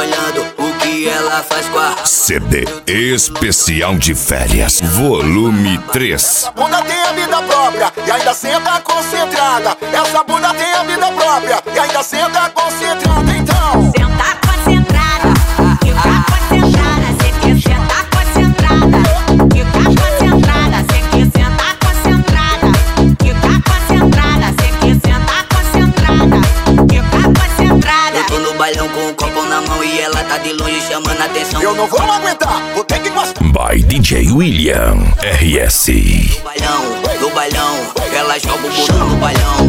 olhando o que ela faz com a CD especial de férias, volume 3. Essa bunda tem a vida própria e ainda senta concentrada. Essa bunda tem a vida própria e ainda senta concentrada. Então senta concentrada, fica concentrada. Cê quer sentar concentrada, fica concentrada. Cê quer sentar concentrada, fica concentrada. Cê quer sentar concentrada, fica concentrada. Eu tô no bailão com um copo na mão e ela tá de longe chamando a atenção. eu não vou aguentar, vou ter que gostar. By DJ William RS. No bailão, ela joga o bumbum no bailão.